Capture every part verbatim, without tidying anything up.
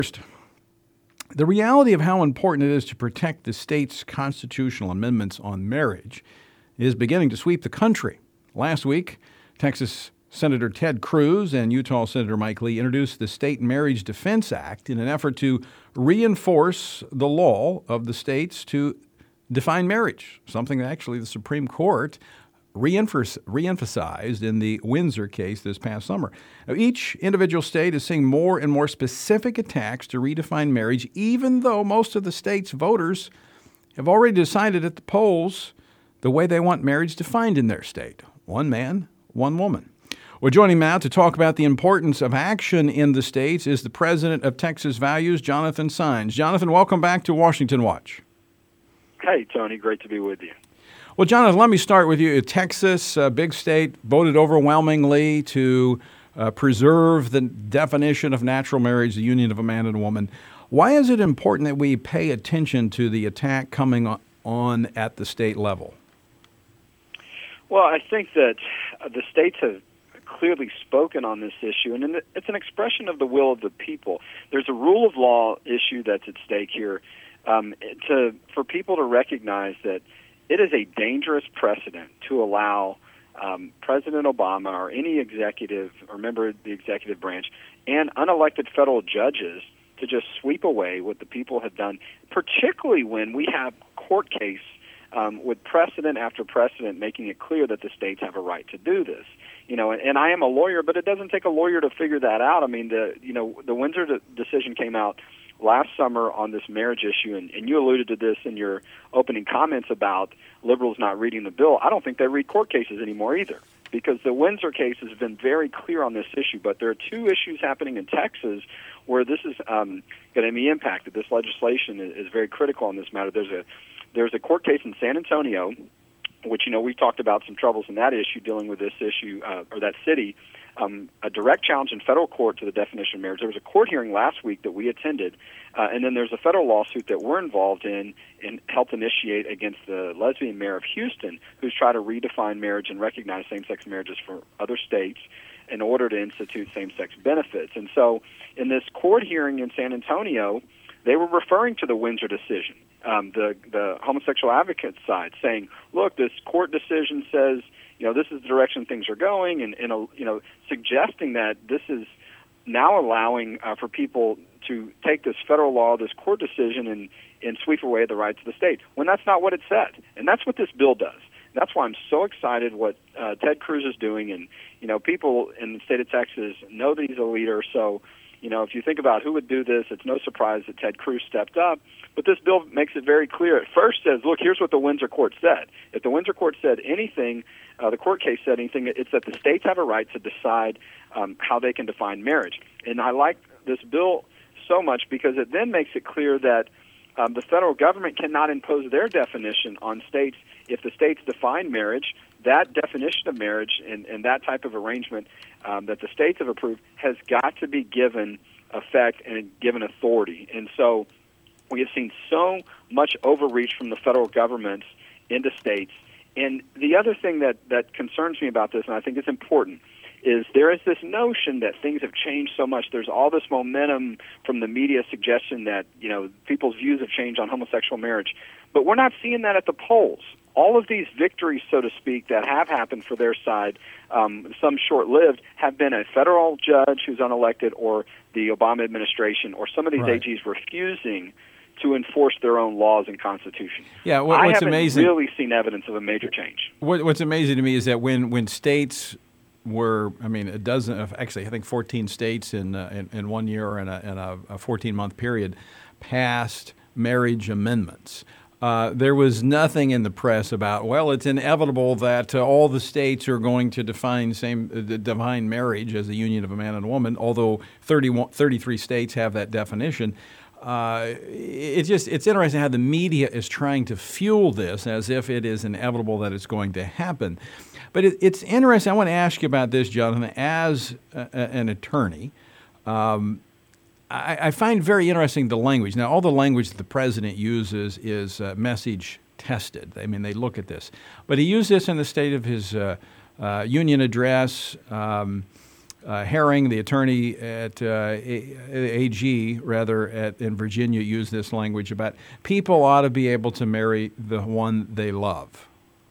The reality of how important it is to protect the state's constitutional amendments on marriage is beginning to sweep the country. Last week, Texas Senator Ted Cruz and Utah Senator Mike Lee introduced the State Marriage Defense Act in an effort to reinforce the law of the states to define marriage, something that actually the Supreme Court reemphasized in the Windsor case this past summer. Now, each individual state is seeing more and more specific attacks to redefine marriage, even though most of the state's voters have already decided at the polls the way they want marriage defined in their state. One man, one woman. Well, joining me now to talk about the importance of action in the states is the president of Texas Values, Jonathan Saenz. Jonathan, welcome back to Washington Watch. Hey, Tony. Great to be with you. Well, Jonathan, let me start with you. Texas, a big state, voted overwhelmingly to uh, preserve the definition of natural marriage, the union of a man and a woman. Why is it important that we pay attention to the attack coming on at the state level? Well, I think that uh, the states have clearly spoken on this issue, and it's an expression of the will of the people. There's a rule of law issue that's at stake here um, to for people to recognize that it is a dangerous precedent to allow um, President Obama or any executive or member of the executive branch and unelected federal judges to just sweep away what the people have done, particularly when we have court case um, with precedent after precedent making it clear that the states have a right to do this. You know, and, and I am a lawyer, but it doesn't take a lawyer to figure that out. I mean, the you know the Windsor de- decision came out last summer on this marriage issue, and, and you alluded to this in your opening comments about liberals not reading the bill. I don't think they read court cases anymore either, because the Windsor case has been very clear on this issue. But there are two issues happening in Texas where this is um, going to be impacted. This legislation is, is very critical on this matter. There's a there's a court case in San Antonio, which, you know, we've talked about some troubles in that issue, dealing with this issue, uh, or that city, um, a direct challenge in federal court to the definition of marriage. There was a court hearing last week that we attended, uh, and then there's a federal lawsuit that we're involved in and helped initiate against the lesbian mayor of Houston, who's trying to redefine marriage and recognize same-sex marriages for other states in order to institute same-sex benefits. And so in this court hearing in San Antonio, they were referring to the Windsor decision, um, the the homosexual advocate side, saying, look, this court decision says, you know, this is the direction things are going, and, and you know, suggesting that this is now allowing uh, for people to take this federal law, this court decision, and, and sweep away the rights of the state, when that's not what it said. And that's what this bill does. That's why I'm so excited what uh, Ted Cruz is doing. And, you know, people in the state of Texas know that he's a leader, so you know, if you think about who would do this, it's no surprise that Ted Cruz stepped up. But this bill makes it very clear. It first says, look, here's what the Windsor court said. If the Windsor court said anything, uh, the court case said anything, it's that the states have a right to decide um, how they can define marriage. And I like this bill so much because it then makes it clear that um, the federal government cannot impose their definition on states. If the states define marriage, that definition of marriage and, and that type of arrangement um, that the states have approved has got to be given effect and given authority. And so we have seen so much overreach from the federal government into states. And the other thing that, that concerns me about this, and I think it's important, is there is this notion that things have changed so much. There's all this momentum from the media suggestion that, you know, people's views have changed on homosexual marriage. But we're not seeing that at the polls. All of these victories, so to speak, that have happened for their side, um, some short-lived, have been a federal judge who's unelected or the Obama administration or some of these right. A Gs refusing to enforce their own laws and constitution. Yeah, what, what's I haven't amazing, really seen evidence of a major change. What, what's amazing to me is that when, when states were, I mean, a dozen, actually I think fourteen states in uh, in, in one year and a, in a, a fourteen-month period passed marriage amendments. Uh, there was nothing in the press about, well, it's inevitable that uh, all the states are going to define same uh, define marriage as the union of a man and a woman, although thirty-one, thirty-three states have that definition. Uh, it's just it's interesting how the media is trying to fuel this as if it is inevitable that it's going to happen. But it, it's interesting. I want to ask you about this, Jonathan, as a, a, an attorney. Um, I, I find very interesting the language. Now, all the language that the president uses is uh, message tested. I mean, they look at this. But he used this in the State of his uh, uh, Union address. Um, Uh, Herring, the attorney at uh, A G, rather, at, in Virginia, used this language about people ought to be able to marry the one they love.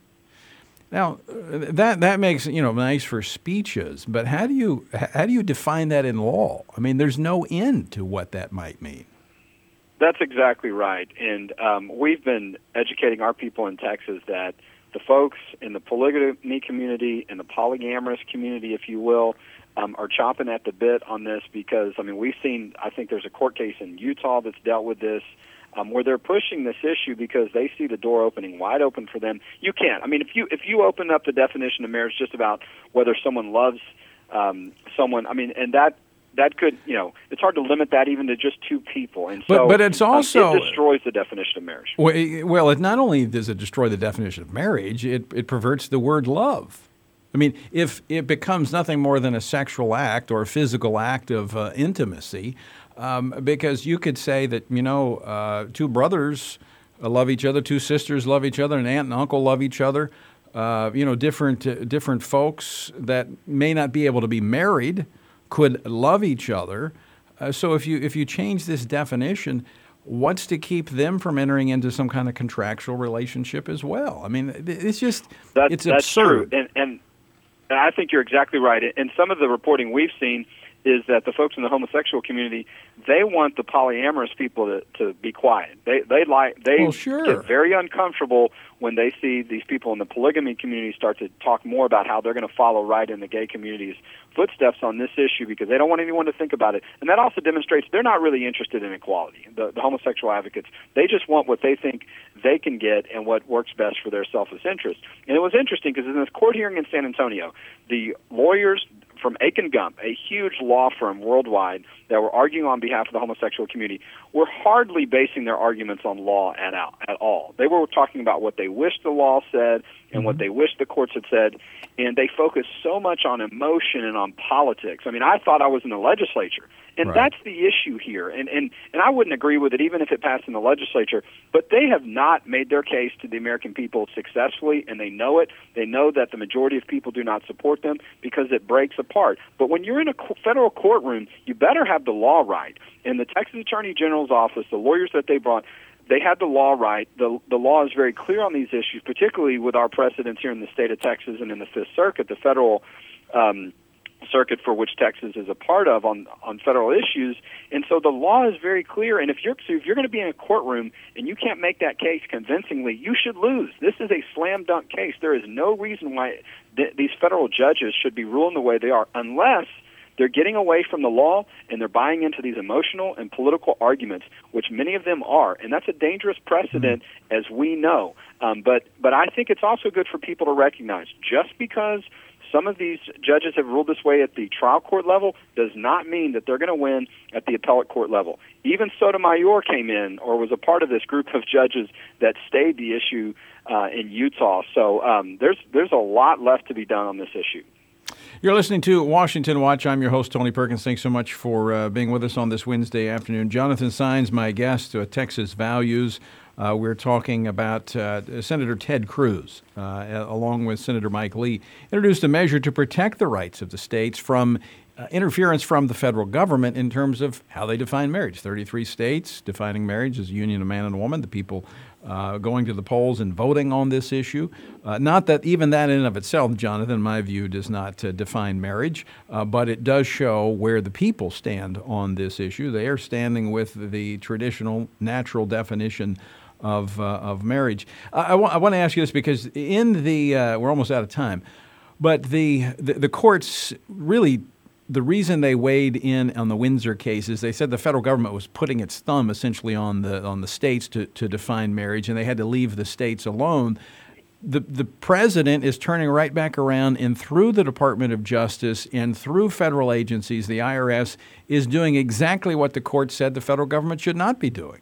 Now, that that makes, you know, nice for speeches, but how do you how do you define that in law? I mean, there's no end to what that might mean. That's exactly right, and um, we've been educating our people in Texas that the folks in the polygamy community and the polyamorous community, if you will, um, are chomping at the bit on this because, I mean, we've seen, I think there's a court case in Utah that's dealt with this, um, where they're pushing this issue because they see the door opening wide open for them. You can't. I mean, if you if you open up the definition of marriage just about whether someone loves um, someone, I mean, and that that could, you know, it's hard to limit that even to just two people. And so but, but it's also, um, it destroys the definition of marriage. Well, it not only does it destroy the definition of marriage, it, it perverts the word love. I mean, if it becomes nothing more than a sexual act or a physical act of uh, intimacy, um, because you could say that, you know, uh, two brothers love each other, two sisters love each other, an aunt and uncle love each other, uh, you know, different uh, different folks that may not be able to be married could love each other. Uh, so if you if you change this definition, what's to keep them from entering into some kind of contractual relationship as well? I mean, it's just that's, it's that's absurd. True. And, and and I think you're exactly right. And some of the reporting we've seen is that the folks in the homosexual community, they want the polyamorous people to, to be quiet. They they like they well, sure. get very uncomfortable when they see these people in the polygamy community start to talk more about how they're going to follow right in the gay community's footsteps on this issue because they don't want anyone to think about it. And that also demonstrates they're not really interested in equality. The, the homosexual advocates, they just want what they think they can get and what works best for their selfish interest. And it was interesting because in this court hearing in San Antonio, the lawyers from Aiken Gump, a huge law firm worldwide that were arguing on behalf of the homosexual community, were hardly basing their arguments on law at, at all. They were talking about what they wished the law said and mm-hmm. what they wished the courts had said, and they focused so much on emotion and on politics. I mean, I thought I was in the legislature, and right. that's the issue here. And, and, and I wouldn't agree with it even if it passed in the legislature, but they have not made their case to the American people successfully, and they know it. They know that the majority of people do not support them because it breaks apart. But when you're in a federal courtroom, you better have the law right. In the Texas Attorney General's office, the lawyers that they brought, they had the law right. The the law is very clear on these issues, particularly with our precedents here in the state of Texas and in the Fifth Circuit, the federal um, circuit for which Texas is a part of on on federal issues. And so the law is very clear. And if you're so if you're going to be in a courtroom and you can't make that case convincingly, you should lose. This is a slam dunk case. There is no reason why th- these federal judges should be ruling the way they are, unless they're getting away from the law and they're buying into these emotional and political arguments, which many of them are. And that's a dangerous precedent, mm-hmm. as we know. Um, but but I think it's also good for people to recognize just because some of these judges have ruled this way at the trial court level does not mean that they're going to win at the appellate court level. Even Sotomayor came in or was a part of this group of judges that stayed the issue uh, in Utah. So um, there's there's a lot left to be done on this issue. You're listening to Washington Watch. I'm your host, Tony Perkins. Thanks so much for uh, being with us on this Wednesday afternoon. Jonathan Saenz, my guest, uh, Texas Values. Uh, we're talking about uh, Senator Ted Cruz, uh, along with Senator Mike Lee, introduced a measure to protect the rights of the states from uh, interference from the federal government in terms of how they define marriage. thirty-three states defining marriage as a union of man and woman. The people uh, going to the polls and voting on this issue. Uh, not that even that in and of itself, Jonathan, in my view, does not uh, define marriage, uh, but it does show where the people stand on this issue. They are standing with the traditional, natural definition of uh, of marriage. I, I, wa- I want to ask you this because in the uh, we're almost out of time, but the, the the courts really, the reason they weighed in on the Windsor case is they said the federal government was putting its thumb essentially on the on the states to, to define marriage, and they had to leave the states alone. The the president is turning right back around, and through the Department of Justice and through federal agencies, the I R S is doing exactly what the court said the federal government should not be doing.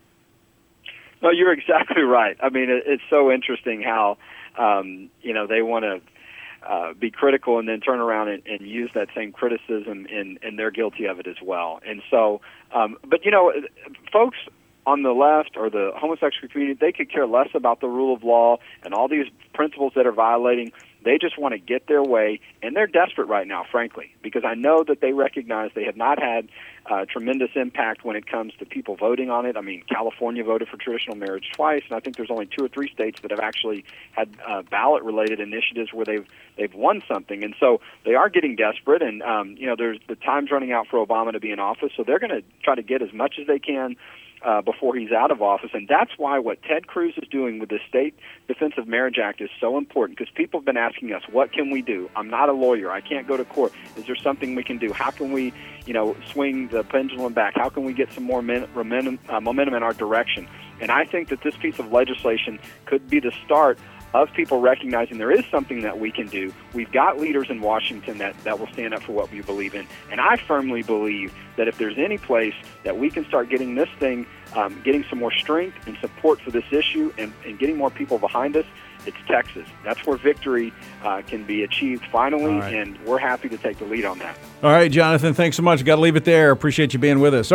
No, you're exactly right. I mean, it, it's so interesting how, um, you know, they want to uh, be critical and then turn around and, and use that same criticism, and, and they're guilty of it as well. And so, um, but, you know, folks on the left or the homosexual community, they could care less about the rule of law and all these principles that are violating. They just want to get their way, and they're desperate right now, frankly, because I know that they recognize they have not had uh, tremendous impact when it comes to people voting on it. I mean, California voted for traditional marriage twice, and I think there's only two or three states that have actually had uh, ballot-related initiatives where they've they've won something, and so they are getting desperate. And um, you know, there's the time's running out for Obama to be in office, so they're going to try to get as much as they can Uh, before he's out of office. And that's why what Ted Cruz is doing with the State Defensive Marriage Act is so important, because people have been asking us, what can we do? I'm not a lawyer. I can't go to court. Is there something we can do? How can we, you know, swing the pendulum back? How can we get some more min- momentum, uh, momentum in our direction? And I think that this piece of legislation could be the start of people recognizing there is something that we can do. We've got leaders in Washington that, that will stand up for what we believe in. And I firmly believe that if there's any place that we can start getting this thing, um, getting some more strength and support for this issue and, and getting more people behind us, it's Texas. That's where victory uh, can be achieved finally, right. And we're happy to take the lead on that. All right, Jonathan, thanks so much. Got to leave it there. Appreciate you being with us.